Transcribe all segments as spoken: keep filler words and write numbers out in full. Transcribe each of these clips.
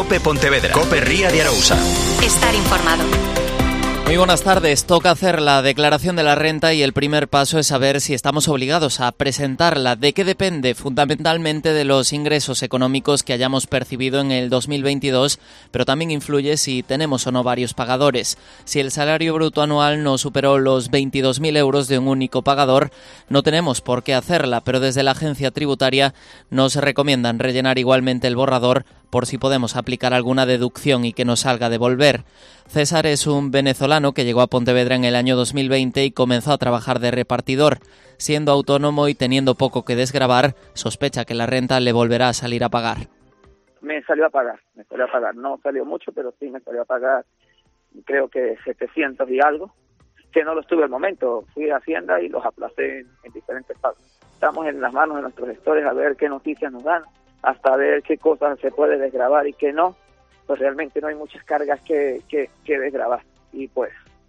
Cope Pontevedra. Cope Ría de Arousa. Estar informado. Muy buenas tardes. Toca hacer la declaración de la renta y el primer paso es saber si estamos obligados a presentarla. ¿De qué depende? Fundamentalmente de los ingresos económicos que hayamos percibido en el dos mil veintidós, pero también influye si tenemos o no varios pagadores. Si el salario bruto anual no superó los veintidós mil euros de un único pagador, no tenemos por qué hacerla, pero desde la agencia tributaria nos recomiendan rellenar igualmente el borrador por si podemos aplicar alguna deducción y que nos salga devolver. César es un venezolano que llegó a Pontevedra en el año dos mil veinte y comenzó a trabajar de repartidor. Siendo autónomo y teniendo poco que desgravar, sospecha que la renta le volverá a salir a pagar. Me salió a pagar, me salió a pagar. No salió mucho, pero sí me salió a pagar, creo que setecientos y algo, que no los tuve al momento. Fui a Hacienda y los aplacé en, en diferentes pagos. Estamos en las manos de nuestros gestores a ver qué noticias nos dan, hasta ver qué cosas se puede desgravar y qué no. Pues realmente no hay muchas cargas que, que, que desgravar. Y pues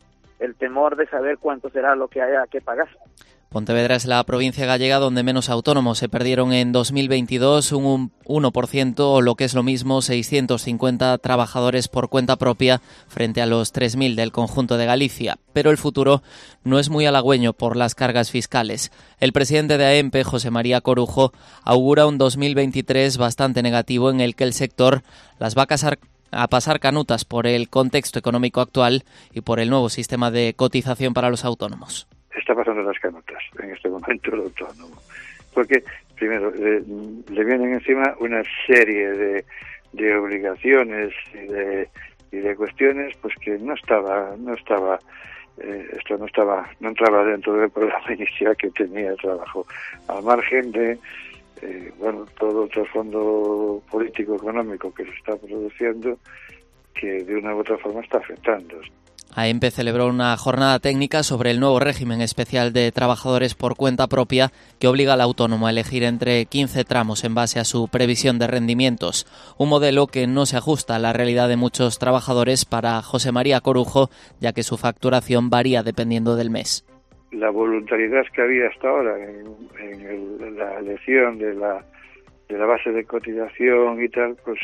el temor de saber cuánto será lo que haya que pagar. Pontevedra es la provincia gallega donde menos autónomos se perdieron en dos mil veintidós, un uno por ciento o lo que es lo mismo, seiscientos cincuenta trabajadores por cuenta propia frente a los tres mil del conjunto de Galicia. Pero el futuro no es muy halagüeño por las cargas fiscales. El presidente de A E M P, José María Corujo, augura un dos mil veintitrés bastante negativo en el que el sector las va a casar a pasar canutas por el contexto económico actual y por el nuevo sistema de cotización para los autónomos. Está pasando las canutas en este momento el autónomo, porque primero eh, le vienen encima una serie de, de obligaciones y de, y de cuestiones pues que no estaba no estaba eh, esto no estaba no entraba dentro del programa inicial que tenía el trabajo, al margen de eh, bueno todo el trasfondo político económico que se está produciendo, que de una u otra forma está afectando. A E M P celebró una jornada técnica sobre el nuevo régimen especial de trabajadores por cuenta propia que obliga al autónomo a elegir entre quince tramos en base a su previsión de rendimientos, un modelo que no se ajusta a la realidad de muchos trabajadores para José María Corujo, ya que su facturación varía dependiendo del mes. La voluntariedad que había hasta ahora en, en el, la elección de la, de la base de cotización y tal, pues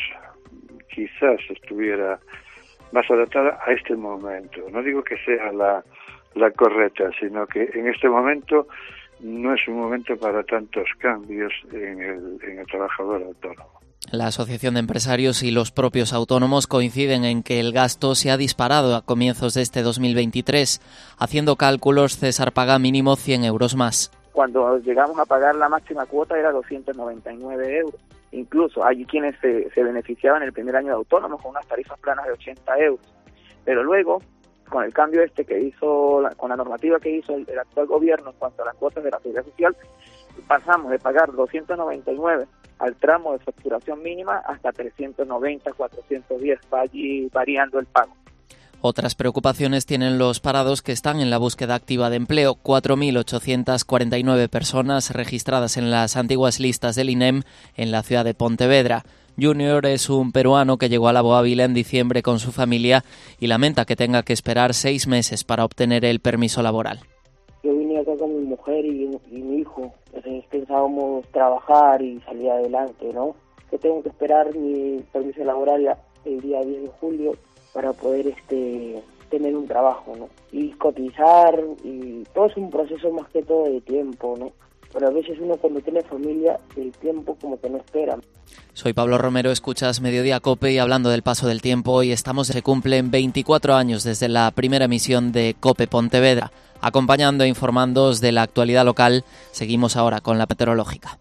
quizás estuviera más adaptada a este momento. No digo que sea la, la correcta, sino que en este momento no es un momento para tantos cambios en el, en el trabajador autónomo. La Asociación de Empresarios y los propios autónomos coinciden en que el gasto se ha disparado a comienzos de este dos mil veintitrés. Haciendo cálculos, César paga mínimo cien euros más. Cuando llegamos a pagar la máxima cuota era doscientos noventa y nueve euros. Incluso hay quienes se, se beneficiaban el primer año de autónomos con unas tarifas planas de ochenta euros. Pero luego, con el cambio este que hizo, la, con la normativa que hizo el, el actual gobierno en cuanto a las cuotas de la Seguridad Social, pasamos de pagar doscientos noventa y nueve al tramo de facturación mínima hasta trescientos noventa, cuatrocientos diez, va allí variando el pago. Otras preocupaciones tienen los parados que están en la búsqueda activa de empleo. cuatro mil ochocientas cuarenta y nueve personas registradas en las antiguas listas del I N E M en la ciudad de Pontevedra. Junior es un peruano que llegó a la Boavila en diciembre con su familia y lamenta que tenga que esperar seis meses para obtener el permiso laboral. Yo vine acá con mi mujer y, y mi hijo. Entonces pensábamos trabajar y salir adelante, ¿no? Que tengo que esperar mi permiso laboral el día diez de julio para poder este tener un trabajo, ¿no? Y cotizar, y todo es un proceso más que todo de tiempo, ¿no? Pero a veces uno cuando tiene familia, el tiempo como que no espera. Soy Pablo Romero, escuchas Mediodía Cope y hablando del paso del tiempo, hoy estamos, se cumplen veinticuatro años desde la primera emisión de Cope Pontevedra. Acompañando e informándoos de la actualidad local, seguimos ahora con la meteorológica.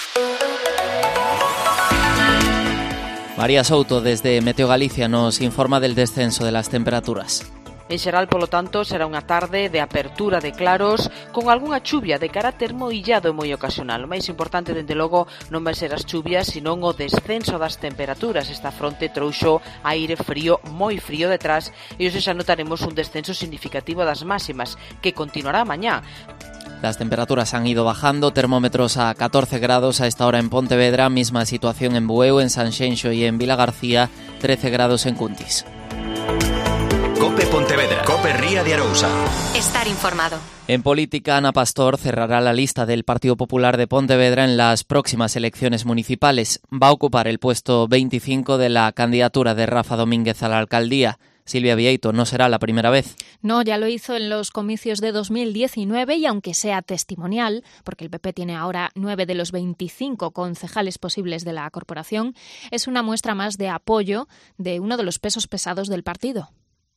María Souto, desde Meteo Galicia, nos informa del descenso de las temperaturas. En xeral, polo tanto, será unha tarde de apertura de claros con algunha chuvia de carácter moi illado e moi ocasional. O máis importante, dende logo, non vai ser as chuvias, senón o descenso das temperaturas. Esta fronte trouxo aire frío, moi frío detrás, e hoxe xa notaremos un descenso significativo das máximas, que continuará mañá. Las temperaturas han ido bajando, termómetros a catorce grados a esta hora en Pontevedra, misma situación en Bueu, en Sanxenxo y en Vilagarcía, trece grados en Cuntis. Cope Pontevedra. Cope Cope Ría de Arousa. Estar informado. En política, Ana Pastor cerrará la lista del Partido Popular de Pontevedra en las próximas elecciones municipales. Va a ocupar el puesto veinticinco de la candidatura de Rafa Domínguez a la alcaldía. Silvia Vieito, no será la primera vez. No, ya lo hizo en los comicios de dos mil diecinueve y aunque sea testimonial, porque el P P tiene ahora nueve de los veinticinco concejales posibles de la corporación, es una muestra más de apoyo de uno de los pesos pesados del partido.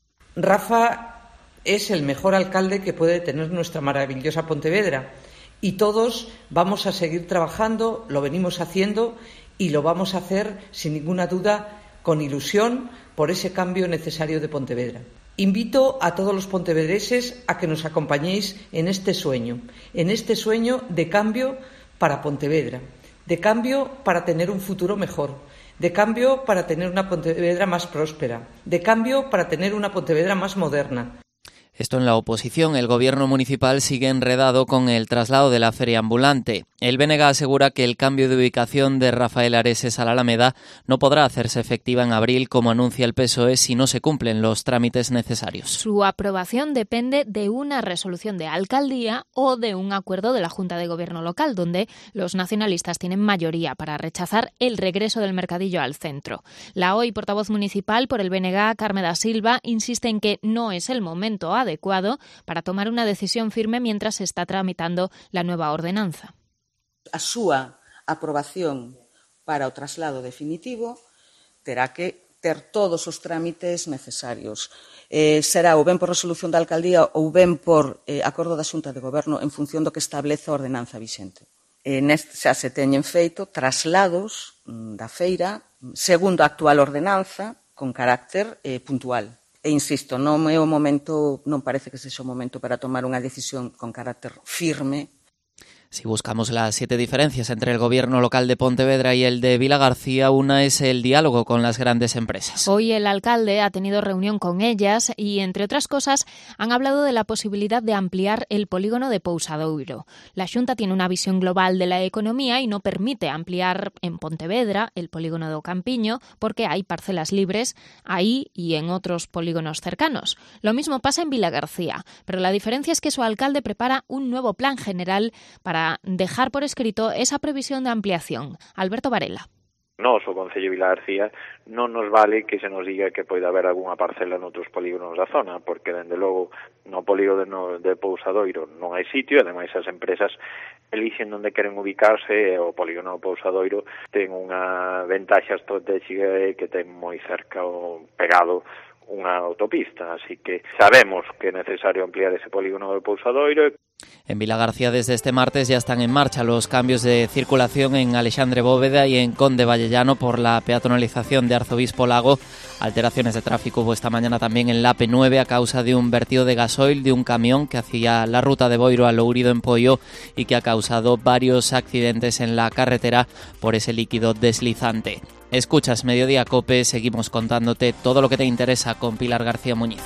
Rafa es el mejor alcalde que puede tener nuestra maravillosa Pontevedra y todos vamos a seguir trabajando, lo venimos haciendo y lo vamos a hacer sin ninguna duda con ilusión por ese cambio necesario de Pontevedra. Invito a todos los pontevedreses a que nos acompañéis en este sueño, en este sueño de cambio para Pontevedra, de cambio para tener un futuro mejor, de cambio para tener una Pontevedra más próspera, de cambio para tener una Pontevedra más moderna. Esto en la oposición. El gobierno municipal sigue enredado con el traslado de la feria ambulante. El B N G asegura que el cambio de ubicación de Rafael Areses a la Alameda no podrá hacerse efectiva en abril, como anuncia el P S O E, si no se cumplen los trámites necesarios. Su aprobación depende de una resolución de alcaldía o de un acuerdo de la Junta de Gobierno local, donde los nacionalistas tienen mayoría para rechazar el regreso del mercadillo al centro. La hoy portavoz municipal por el B N G, Carme da Silva, insiste en que no es el momento adecuado adecuado para tomar una decisión firme mientras se está tramitando la nueva ordenanza. A súa aprobación para o traslado definitivo terá que ter todos os trámites necesarios. Eh, será ou ben por resolución da alcaldía ou ben por eh, acordo da Xunta de Goberno en función do que establece a ordenanza vixente. Eh, neste xa se teñen feito traslados mm, da feira segundo a actual ordenanza con carácter eh, puntual. E insisto, non é o momento, non parece que sexa o momento para tomar unha decisión con carácter firme. Si buscamos las siete diferencias entre el gobierno local de Pontevedra y el de Vilagarcía, una es el diálogo con las grandes empresas. Hoy el alcalde ha tenido reunión con ellas y, entre otras cosas, han hablado de la posibilidad de ampliar el polígono de Pousadoiro. La Xunta tiene una visión global de la economía y no permite ampliar en Pontevedra el polígono do Campiño porque hay parcelas libres ahí y en otros polígonos cercanos. Lo mismo pasa en Vilagarcía, pero la diferencia es que su alcalde prepara un nuevo plan general para para dejar por escrito esa previsión de ampliación. Alberto Varela. Nos, o Concello de Vilagarcía, non nos vale que se nos diga que pode haber algunha parcela noutros polígonos da zona, porque, dende logo, no polígono de Pousadoiro non hai sitio, e, ademais, as empresas elixen onde queren ubicarse, e o polígono de Pousadoiro ten unha ventaxa estratégica que ten moi cerca o pegado unha autopista, así que sabemos que é necesario ampliar ese polígono de Pousadoiro. En Vilagarcía desde este martes ya están en marcha los cambios de circulación en Alexandre Bóveda y en Conde Vallellano por la peatonalización de Arzobispo Lago. Alteraciones de tráfico hubo esta mañana también en la A P nueve a causa de un vertido de gasoil de un camión que hacía la ruta de Boiro a Lourido en Poio y que ha causado varios accidentes en la carretera por ese líquido deslizante. Escuchas Mediodía Cope, seguimos contándote todo lo que te interesa con Pilar García Muñiz.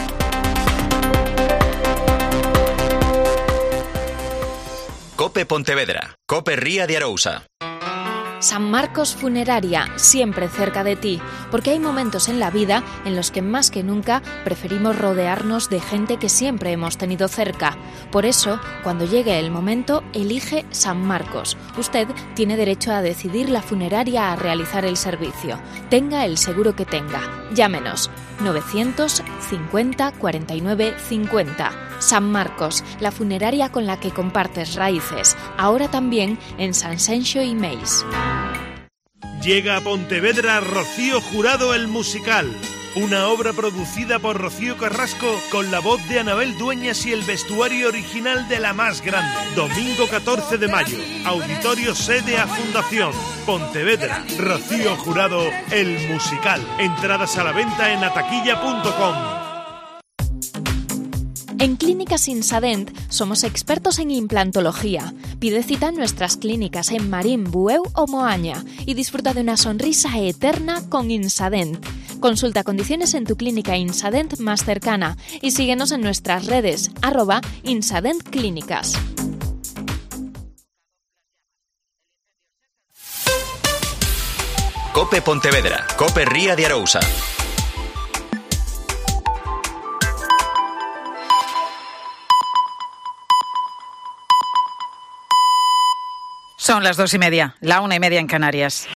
Cope Pontevedra, Cope Ría de Arousa. San Marcos Funeraria, siempre cerca de ti, porque hay momentos en la vida en los que más que nunca preferimos rodearnos de gente que siempre hemos tenido cerca. Por eso, cuando llegue el momento, elige San Marcos. Usted tiene derecho a decidir la funeraria a realizar el servicio. Tenga el seguro que tenga. Llámenos novecientos cincuenta cuarenta y nueve cincuenta. San Marcos, la funeraria con la que compartes raíces. Ahora también en Sanxenxo y Meis. Llega a Pontevedra Rocío Jurado el musical. Una obra producida por Rocío Carrasco con la voz de Anabel Dueñas y el vestuario original de La Más Grande. Domingo catorce de mayo, Auditorio Sede a Fundación. Pontevedra, Rocío Jurado el musical. Entradas a la venta en ataquilla punto com. En Clínicas Insadent somos expertos en implantología. Pide cita en nuestras clínicas en Marín, Bueu o Moaña y disfruta de una sonrisa eterna con Insadent. Consulta condiciones en tu clínica Insadent más cercana y síguenos en nuestras redes, arroba Insadent Clínicas. Cope Pontevedra, Cope Ría de Arousa. Son las dos y media, la una y media en Canarias.